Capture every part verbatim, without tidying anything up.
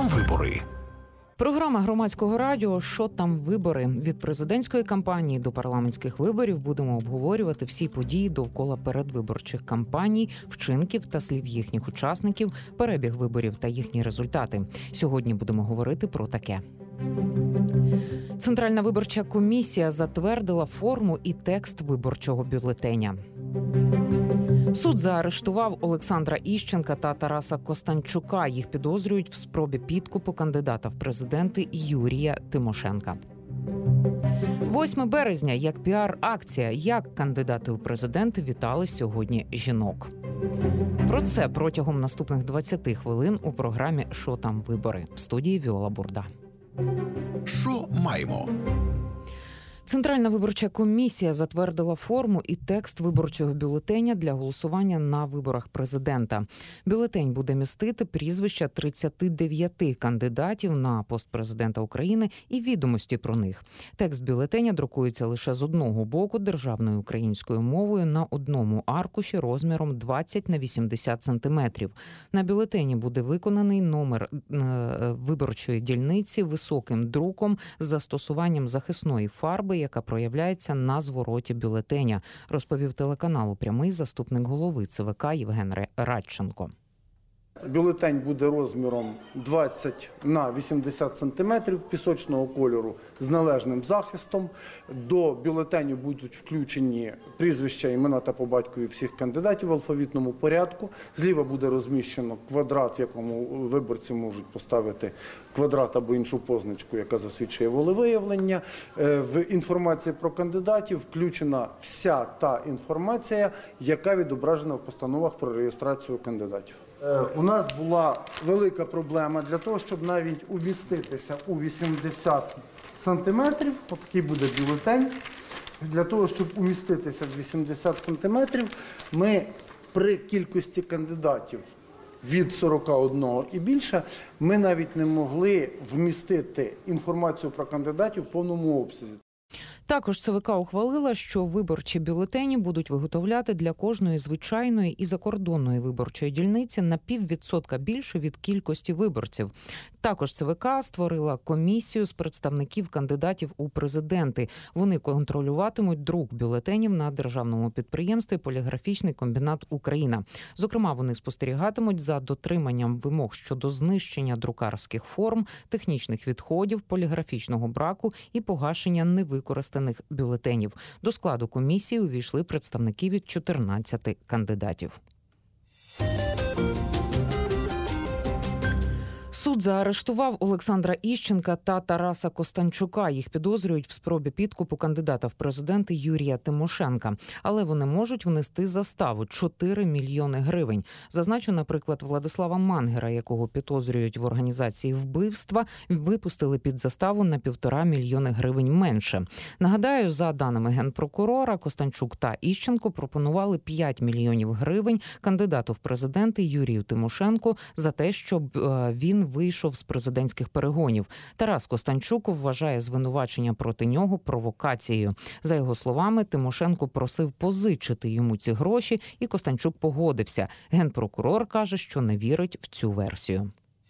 там вибори? Програма громадського радіо «Що там вибори?» Від президентської кампанії до парламентських виборів будемо обговорювати всі події довкола передвиборчих кампаній, вчинків та слів їхніх учасників, перебіг виборів та їхні результати. Сьогодні будемо говорити про таке. Центральна виборча комісія затвердила форму і текст виборчого бюлетеня. Суд заарештував Олександра Іщенка та Тараса Костанчука. Їх підозрюють в спробі підкупу кандидата в президенти Юрія Тимошенка. восьме березня як піар-акція. Як кандидати у президенти вітали сьогодні жінок. Про це протягом наступних двадцяти хвилин у програмі «Що там вибори?» В студії Віола Бурда. Що маємо? Центральна виборча комісія затвердила форму і текст виборчого бюлетеня для голосування на виборах президента. Бюлетень буде містити прізвища тридцяти дев'яти кандидатів на пост президента України і відомості про них. Текст бюлетеня друкується лише з одного боку державною українською мовою на одному аркуші розміром двадцять на вісімдесят сантиметрів. На бюлетені буде виконаний номер виборчої дільниці високим друком з застосуванням захисної фарби, яка проявляється на звороті бюлетеня, розповів телеканалу «Прямий» заступник голови ЦВК Євген Радченко. Бюлетень буде розміром двадцять на вісімдесят сантиметрів пісочного кольору з належним захистом. До бюлетеню будуть включені прізвища, імена та по батькові всіх кандидатів в алфавітному порядку. Зліва буде розміщено квадрат, в якому виборці можуть поставити квадрат або іншу позначку, яка засвідчує волевиявлення. В інформації про кандидатів включена вся та інформація, яка відображена в постановах про реєстрацію кандидатів. У нас була велика проблема для того, щоб навіть уміститися у вісімдесят сантиметрів, отакий буде бюлетень, для того, щоб уміститися в вісімдесят сантиметрів, ми при кількості кандидатів від сорока одного і більше, ми навіть не могли вмістити інформацію про кандидатів в повному обсязі. Також ЦВК ухвалила, що виборчі бюлетені будуть виготовляти для кожної звичайної і закордонної виборчої дільниці на піввідсотка більше від кількості виборців. Також ЦВК створила комісію з представників кандидатів у президенти. Вони контролюватимуть друк бюлетенів на державному підприємстві «Поліграфічний комбінат Україна». Зокрема, вони спостерігатимуть за дотриманням вимог щодо знищення друкарських форм, технічних відходів, поліграфічного браку і погашення невикористаних бюлетенів. До складу комісії увійшли представники від чотирнадцяти кандидатів. Суд заарештував Олександра Іщенка та Тараса Костанчука. Їх підозрюють в спробі підкупу кандидата в президенти Юрія Тимошенка. Але вони можуть внести заставу – чотири мільйони гривень. Зазначу, наприклад, Владислава Мангера, якого підозрюють в організації вбивства, випустили під заставу на півтора мільйони гривень менше. Нагадаю, за даними Генпрокурора, Костанчук та Іщенко пропонували п'ять мільйонів гривень кандидату в президенти Юрію Тимошенку за те, щоб він вийшов з президентських перегонів. Тарас Костанчук вважає звинувачення проти нього провокацією. За його словами, Тимошенко просив позичити йому ці гроші, і Костанчук погодився. Генпрокурор каже, що не вірить в цю версію.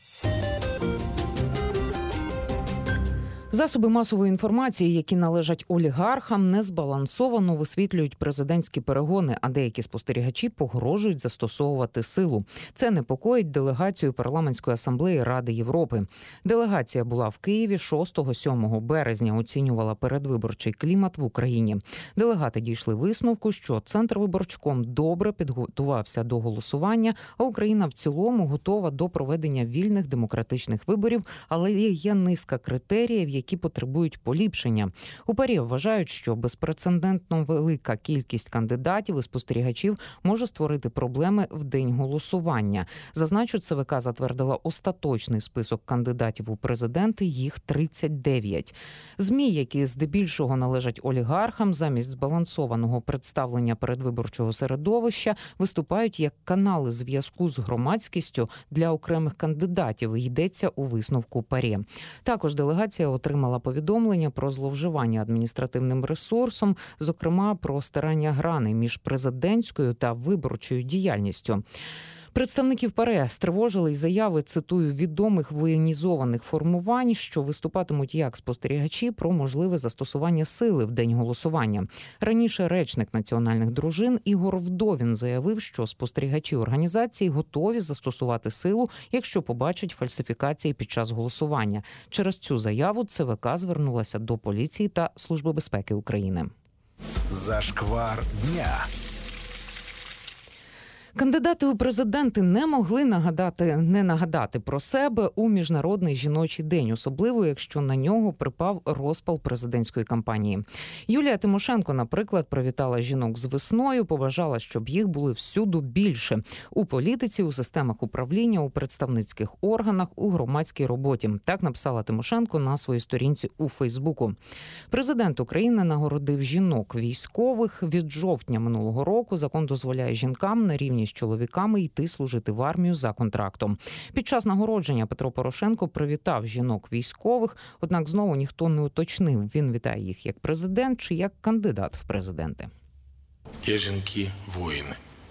Засоби масової інформації, які належать олігархам, незбалансовано висвітлюють президентські перегони, а деякі спостерігачі погрожують застосовувати силу. Це непокоїть делегацію Парламентської асамблеї Ради Європи. Делегація була в Києві шостого-сьомого березня, оцінювала передвиборчий клімат в Україні. Делегати дійшли висновку, що Центрвиборчком добре підготувався до голосування, а Україна в цілому готова до проведення вільних демократичних виборів, але є низка критеріїв, які які потребують поліпшення. У ПАРЄ вважають, що безпрецедентно велика кількість кандидатів і спостерігачів може створити проблеми в день голосування. Зазначу, ЦВК затвердила остаточний список кандидатів у президенти, їх тридцять дев'ять. ЗМІ, які здебільшого належать олігархам, замість збалансованого представлення передвиборчого середовища виступають як канали зв'язку з громадськістю для окремих кандидатів, йдеться у висновку ПАРЄ. Також делегація отримала повідомлення про зловживання адміністративним ресурсом, зокрема про стирання грани між президентською та виборчою діяльністю. Представників ПАРЄ стривожили й заяви, цитую, відомих воєнізованих формувань, що виступатимуть як спостерігачі про можливе застосування сили в день голосування. Раніше речник національних дружин Ігор Вдовін заявив, що спостерігачі організації готові застосувати силу, якщо побачать фальсифікації під час голосування. Через цю заяву ЦВК звернулася до поліції та Служби безпеки України. Зашквар дня. Кандидати у президенти не могли нагадати, не нагадати про себе у Міжнародний жіночий день, особливо якщо на нього припав розпал президентської кампанії. Юлія Тимошенко, наприклад, привітала жінок з весною, побажала, щоб їх були всюду більше – у політиці, у системах управління, у представницьких органах, у громадській роботі. Так написала Тимошенко на своїй сторінці у Фейсбуку. Президент України нагородив жінок військових. Від жовтня минулого року закон дозволяє жінкам на рівні з чоловіками йти служити в армію за контрактом. Під час нагородження Петро Порошенко привітав жінок військових, однак знову ніхто не уточнив, він вітає їх як президент чи як кандидат в президенти. Є жінки-воїни.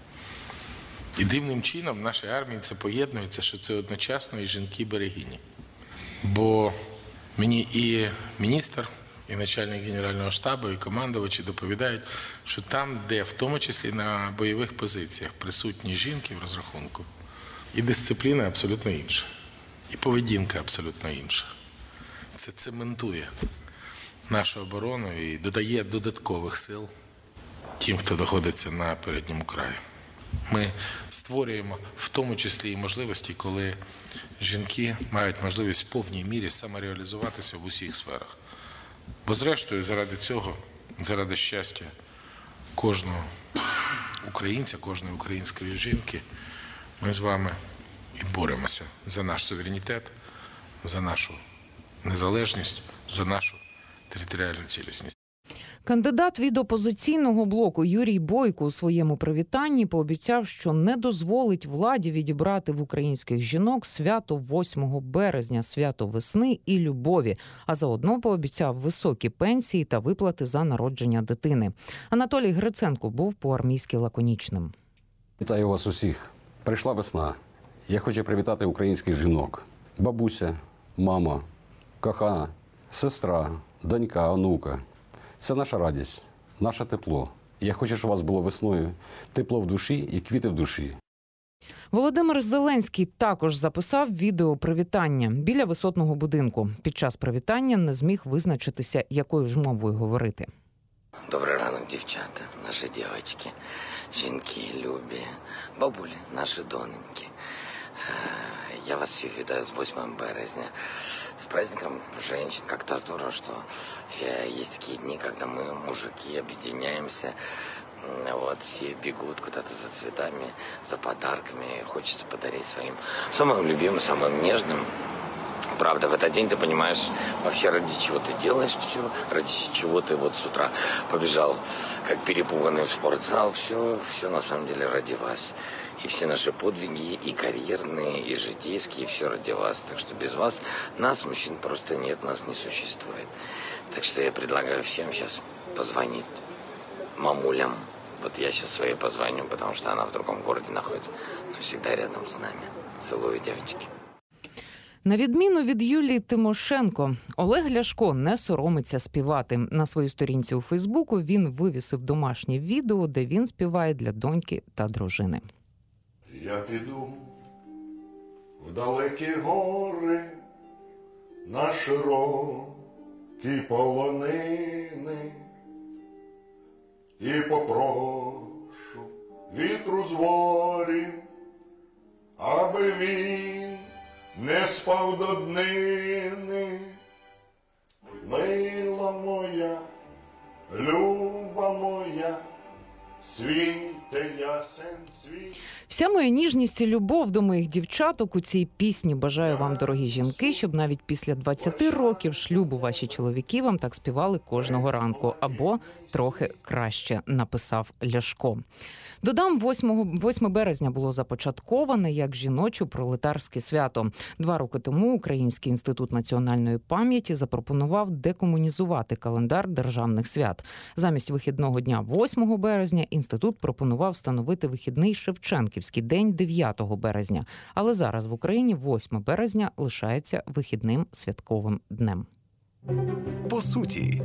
І дивним чином в нашій армії це поєднується, що це одночасно і жінки-берегині. Бо мені і міністр, і начальник Генерального штабу, і командувачі доповідають, що там, де в тому числі на бойових позиціях присутні жінки в розрахунку, і дисципліна абсолютно інша, і поведінка абсолютно інша. Це цементує нашу оборону і додає додаткових сил тим, хто знаходиться на передньому краї. Ми створюємо в тому числі і можливості, коли жінки мають можливість в повній мірі самореалізуватися в усіх сферах. Бо зрештою, заради цього, заради щастя кожного українця, кожної української жінки, ми з вами і боремося за наш суверенітет, за нашу незалежність, за нашу територіальну цілісність. Кандидат від опозиційного блоку Юрій Бойко у своєму привітанні пообіцяв, що не дозволить владі відібрати в українських жінок свято восьмого березня, свято весни і любові, а заодно пообіцяв високі пенсії та виплати за народження дитини. Анатолій Гриценко був по-армійськи лаконічним. Вітаю вас усіх. Прийшла весна. Я хочу привітати українських жінок. Бабуся, мама, кохана, сестра, донька, онука. Це наша радість, наше тепло. Я хочу, щоб у вас було весною тепло в душі і квіти в душі. Володимир Зеленський також записав відео привітання біля висотного будинку. Під час привітання не зміг визначитися, якою ж мовою говорити. Добрий ранок, дівчата, наші дівчатки, жінки, любі, бабулі, наші доненьки. Я вас всех витаю с восьмым березня, с праздником женщин. Как-то здорово, что есть такие дни, когда мы, мужики, объединяемся. Вот, все бегут куда-то за цветами, за подарками. Хочется подарить своим самым любимым, самым нежным. Правда, в этот день ты понимаешь вообще, ради чего ты делаешь все, ради чего ты вот с утра побежал, как перепуганный в спортзал. Все, все на самом деле ради вас. И все наши подвиги, и карьерные, и житейские, все ради вас. Так что без вас, нас, мужчин, просто нет, нас не существует. Так что я предлагаю всем сейчас позвонить мамулям. Вот я сейчас своей позвоню, потому что она в другом городе находится, но всегда рядом с нами. Целую, девочки. На відміну від Юлії Тимошенко, Олег Ляшко не соромиться співати. На своїй сторінці у Фейсбуку він вивісив домашнє відео, де він співає для доньки та дружини. Я піду в далекі гори, на широкі полонини і попрошу вітру з ворів, аби він не спав до днини. Мила моя, люба моя, світе ясен світ. Вся моя ніжність і любов до моїх дівчаток у цій пісні. Бажаю вам, дорогі жінки, щоб навіть після двадцяти років шлюбу ваші чоловіки вам так співали кожного ранку. Або трохи краще, написав Ляшко. Додам, восьме березня було започатковане як жіночо-пролетарське свято. Два роки тому Український інститут національної пам'яті запропонував декомунізувати календар державних свят. Замість вихідного дня восьмого березня інститут пропонував запропонував встановити вихідний Шевченківський день дев'ятого березня. Але зараз в Україні восьме березня лишається вихідним святковим днем. По суті.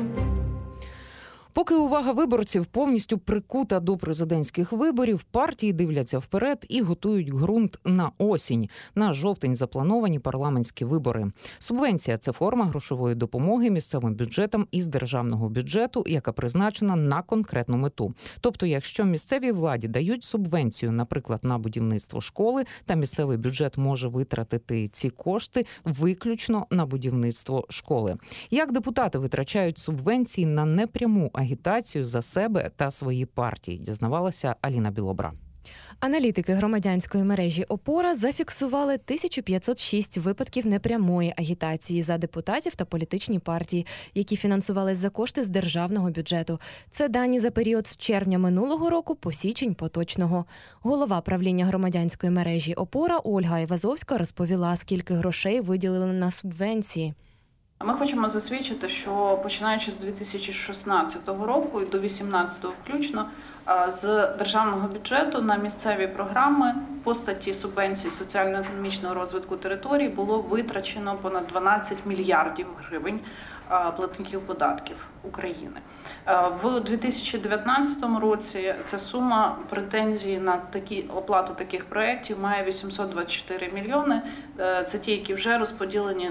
Поки увага виборців повністю прикута до президентських виборів, партії дивляться вперед і готують ґрунт на осінь. На жовтень заплановані парламентські вибори. Субвенція – це форма грошової допомоги місцевим бюджетам із державного бюджету, яка призначена на конкретну мету. Тобто, якщо місцевій владі дають субвенцію, наприклад, на будівництво школи, та місцевий бюджет може витратити ці кошти виключно на будівництво школи. Як депутати витрачають субвенції на непряму агітацію за себе та свої партії, дізнавалася Аліна Білобра. Аналітики громадянської мережі «Опора» зафіксували тисячу п'ятсот шість випадків непрямої агітації за депутатів та політичні партії, які фінансувались за кошти з державного бюджету. Це дані за період з червня минулого року по січень поточного. Голова правління громадянської мережі «Опора» Ольга Івазовська розповіла, скільки грошей виділили на субвенції. Ми хочемо засвідчити, що починаючи з дві тисячі шістнадцятого року і до дві тисячі вісімнадцятого включно, з державного бюджету на місцеві програми по статті субвенції соціально-економічного розвитку територій було витрачено понад дванадцять мільярдів гривень платників податків України. В дві тисячі дев'ятнадцятому році ця сума претензій на такі, оплату таких проєктів має вісімсот двадцять чотири мільйони. Це ті, які вже розподілені.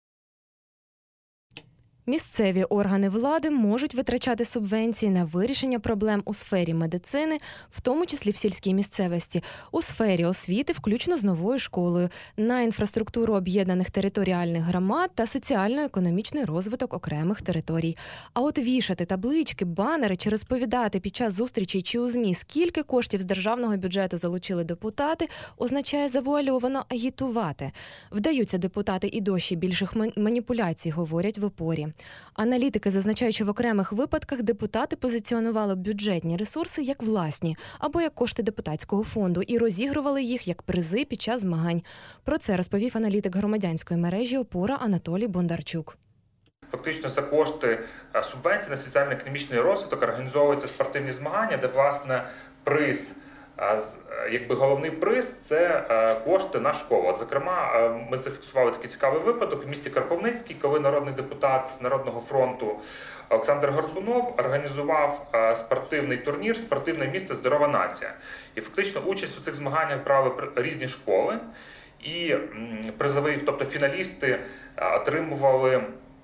Місцеві органи влади можуть витрачати субвенції на вирішення проблем у сфері медицини, в тому числі в сільській місцевості, у сфері освіти, включно з новою школою, на інфраструктуру об'єднаних територіальних громад та соціально-економічний розвиток окремих територій. А от вішати таблички, банери чи розповідати під час зустрічей чи у ЗМІ, скільки коштів з державного бюджету залучили депутати, означає завуальовано агітувати. Вдаються депутати і до ще більших маніпуляцій, говорять в «Опорі». Аналітики зазначають, що в окремих випадках депутати позиціонували бюджетні ресурси як власні або як кошти депутатського фонду і розігрували їх як призи під час змагань. Про це розповів аналітик громадянської мережі «Опора» Анатолій Бондарчук. Фактично за кошти субвенцій на соціально-економічний розвиток організовуються спортивні змагання, де, власне, приз, якби головний приз – це кошти на школу. От, зокрема, ми зафіксували такий цікавий випадок в місті Кропивницький, коли народний депутат з Народного фронту Олександр Горбунов організував спортивний турнір «Спортивне місто. Здорова нація». І фактично участь у цих змаганнях брали різні школи, і призові, тобто фіналісти, отримували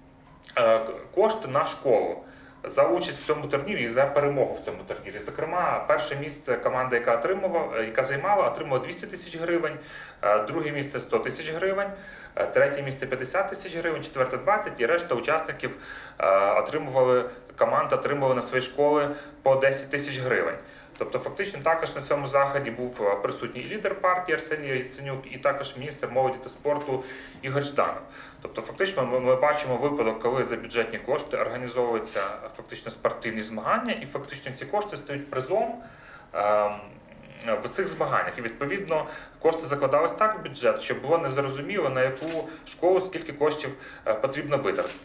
кошти на школу за участь в цьому турнірі і за перемогу в цьому турнірі. Зокрема, перше місце команда, яка отримувала, яка займала, отримала двісті тисяч гривень, друге місце сто тисяч гривень, третє місце п'ятдесят тисяч гривень, четверте двадцять, і решта учасників отримували, команда отримувала на свої школи по десять тисяч гривень. Тобто фактично також на цьому заході був присутній і лідер партії Арсеній Яценюк, і також міністр молоді та спорту Ігор Жданов. Тобто фактично ми, ми бачимо випадок, коли за бюджетні кошти організовуються фактично спортивні змагання, і фактично ці кошти стають призом е, в цих змаганнях. І відповідно кошти закладались так в бюджет, щоб було незрозуміло, на яку школу скільки коштів потрібно витратити.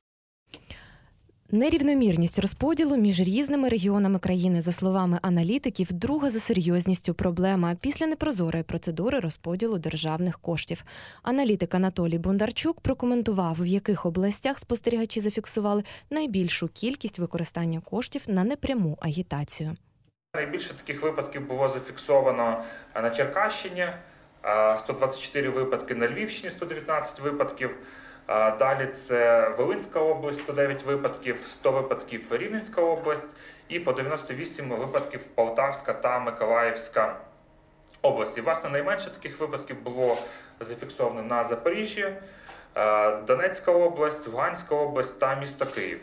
Нерівномірність розподілу між різними регіонами країни, за словами аналітиків, друга за серйозністю проблема після непрозорої процедури розподілу державних коштів. Аналітик Анатолій Бондарчук прокоментував, в яких областях спостерігачі зафіксували найбільшу кількість використання коштів на непряму агітацію. Найбільше таких випадків було зафіксовано на Черкащині, сто двадцять чотири випадки, на Львівщині сто дев'ятнадцять випадків. Далі це Волинська область, сто дев'ять випадків, сто випадків Рівненська область і по дев'яносто вісім випадків Полтавська та Миколаївська області. Власне, найменше таких випадків було зафіксовано на Запоріжжі, Донецька область, Луганська область та місто Київ.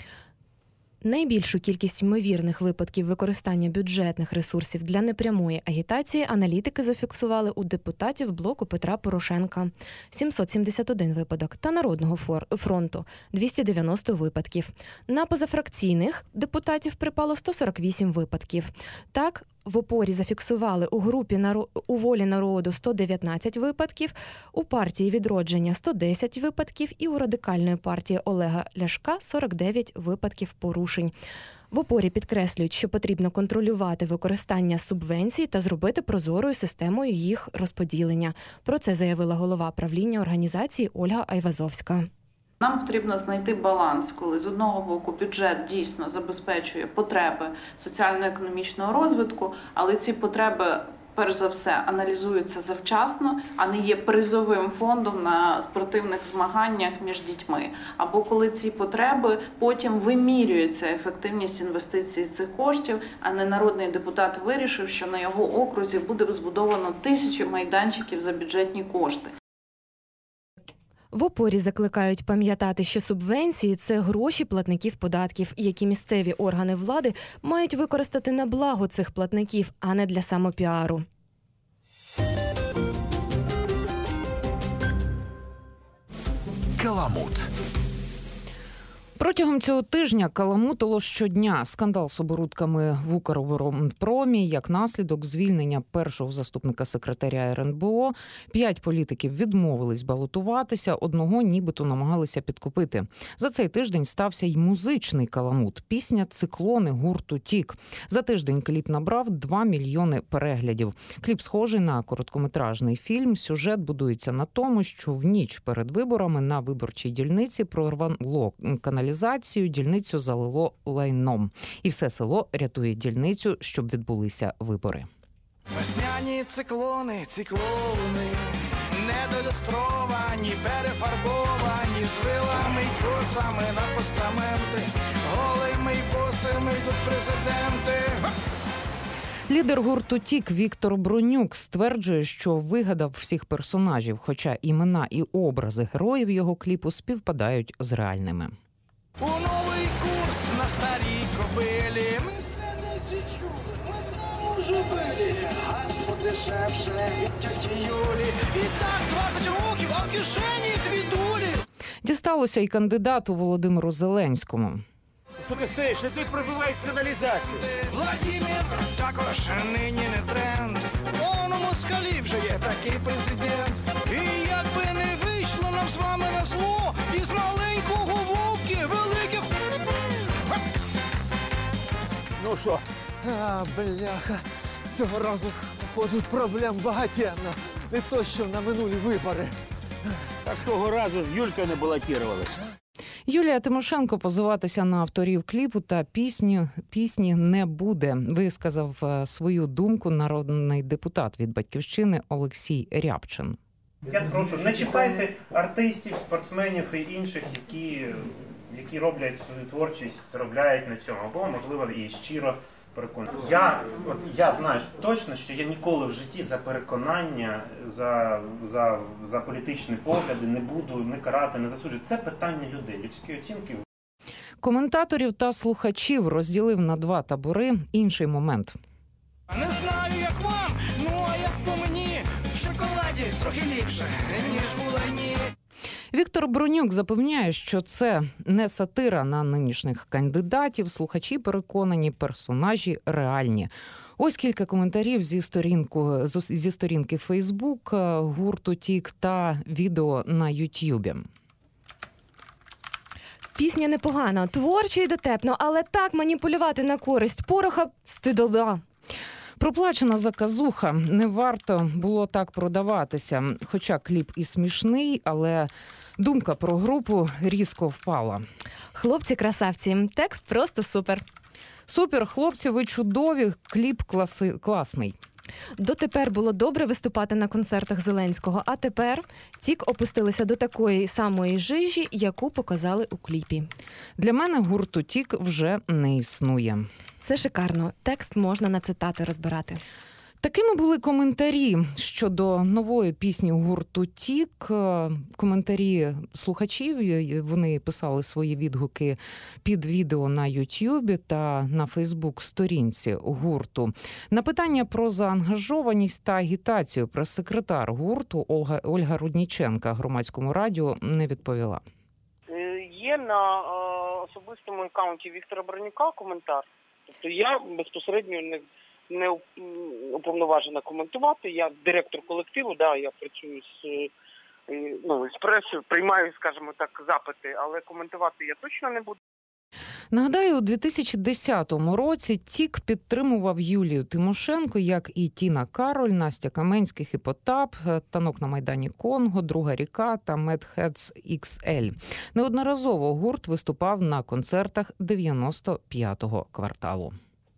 Найбільшу кількість ймовірних випадків використання бюджетних ресурсів для непрямої агітації аналітики зафіксували у депутатів блоку Петра Порошенка – сімсот сімдесят один випадок, та Народного фронту – двісті дев'яносто випадків. На позафракційних депутатів припало сто сорок вісім випадків. Так, В опорі зафіксували у групі наро... у «Волі народу» сто дев'ятнадцять випадків, у партії «Відродження» сто десять випадків і у Радикальної партії Олега Ляшка сорок дев'ять випадків порушень. В опорі підкреслюють, що потрібно контролювати використання субвенцій та зробити прозорою системою їх розподілення. Про це заявила голова правління організації Ольга Айвазовська. Нам потрібно знайти баланс, коли з одного боку бюджет дійсно забезпечує потреби соціально-економічного розвитку, але ці потреби, перш за все, аналізуються завчасно, а не є призовим фондом на спортивних змаганнях між дітьми. Або коли ці потреби потім вимірюється ефективність інвестицій цих коштів, а не народний депутат вирішив, що на його окрузі буде збудовано тисячі майданчиків за бюджетні кошти. В опорі закликають пам'ятати, що субвенції – це гроші платників податків, які місцеві органи влади мають використати на благо цих платників, а не для самопіару. Каламут. Протягом цього тижня каламутило щодня. Скандал з оборудками в Укроборонпромі, як наслідок звільнення першого заступника секретаря ер ен бе о. П'ять політиків відмовились балотуватися, одного нібито намагалися підкупити. За цей тиждень стався й музичний каламут. Пісня «Циклони» гурту «Тік». За тиждень кліп набрав два мільйони переглядів. Кліп схожий на короткометражний фільм. Сюжет будується на тому, що в ніч перед виборами на виборчій дільниці прорвало каналізацію. Дільницю залило лайном. І все село рятує дільницю, щоб відбулися вибори. Весняні циклони, циклони, недолюстровані, перефарбовані, з вилами й косами на постаменти, голими й босими йдуть президенти. Лідер гурту «Тік» Віктор Бронюк стверджує, що вигадав всіх персонажів, хоча імена і образи героїв його кліпу співпадають з реальними. У новий курс на старій кобилі. Ми це не чули, ми одному жубилі. Газ подешевше від тьоті Юлі. І так двадцять років, а в кишені дві дулі. Дісталося й кандидату Володимиру Зеленському. Що ти стоїш? Не ти прибивають каналізацію. Владимир також нині не тренд. Он у москалі вже є такий президент. І якби не вийшло нам з вами на зло, із маленького вовки великих... Ну що? А, бляха, цього разу, походу, проблем багатенно. Не то, що на минулі вибори. Так того разу ж Юлька не балотувалася. Юлія Тимошенко позиватися на авторів кліпу та пісні, пісні не буде, висказав свою думку народний депутат від «Батьківщини» Олексій Рябчин. Я прошу, не чіпайте артистів, спортсменів і інших, які, які роблять свою творчість, заробляють на цьому, або, можливо, і щиро переконані. Я, от, я знаю точно, що я ніколи в житті за переконання, за, за, за політичні погляди не буду не карати, не засуджувати. Це питання людей, людські оцінки. Коментаторів та слухачів розділив на два табори інший момент. Не знаю, як вам, ну а як по мені, в шоколаді трохи ліпше, ніж у лайні. Віктор Бронюк запевняє, що це не сатира на нинішніх кандидатів. Слухачі переконані, персонажі реальні. Ось кілька коментарів зі, сторінку, зі сторінки Фейсбук гурту «Тік» та відео на Ют'юбі. Пісня непогана, творчо і дотепно, але так маніпулювати на користь Пороха – стидоба. Проплачена заказуха. Не варто було так продаватися. Хоча кліп і смішний, але думка про групу різко впала. Хлопці-красавці, текст просто супер. Супер, хлопці, ви чудові, кліп класи... класний. Дотепер було добре виступати на концертах Зеленського, а тепер «Тік» опустилися до такої самої жижі, яку показали у кліпі. Для мене гурту «Тік» вже не існує. Це шикарно. Текст можна на цитати розбирати. Такими були коментарі щодо нової пісні гурту «Тік». Коментарі слухачів, вони писали свої відгуки під відео на Ют'юбі та на Фейсбук-сторінці гурту. На питання про заангажованість та агітацію прес-секретар гурту Ольга, Ольга Рудніченка Громадському радіо не відповіла. Є на особистому акаунті Віктора Бронюка коментар. Тобто я безпосередньо не, не уповноважена коментувати. Я директор колективу, да, я працюю з, ну, з пресою, приймаю, скажімо так, запити, але коментувати я точно не буду. Нагадаю, у дві тисячі десятому році ТІК підтримував Юлію Тимошенко, як і Тіна Кароль, Настя Каменських і Потап, Танок на Майдані Конго, Друга ріка та Медхедс ікс ель. Неодноразово гурт виступав на концертах дев'яносто п'ятого кварталу.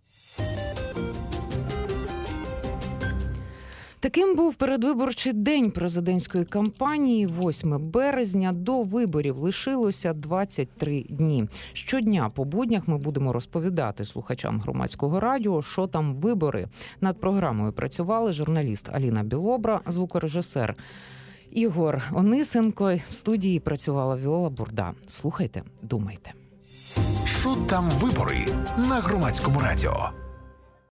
Таким був передвиборчий день президентської кампанії. восьмого березня. До виборів лишилося двадцять три дні. Щодня по буднях ми будемо розповідати слухачам Громадського радіо, що там вибори. Над програмою працювали журналіст Аліна Білобра, звукорежисер Ігор Онисенко. В студії працювала Віола Бурда. Слухайте, думайте. Що там вибори на Громадському радіо?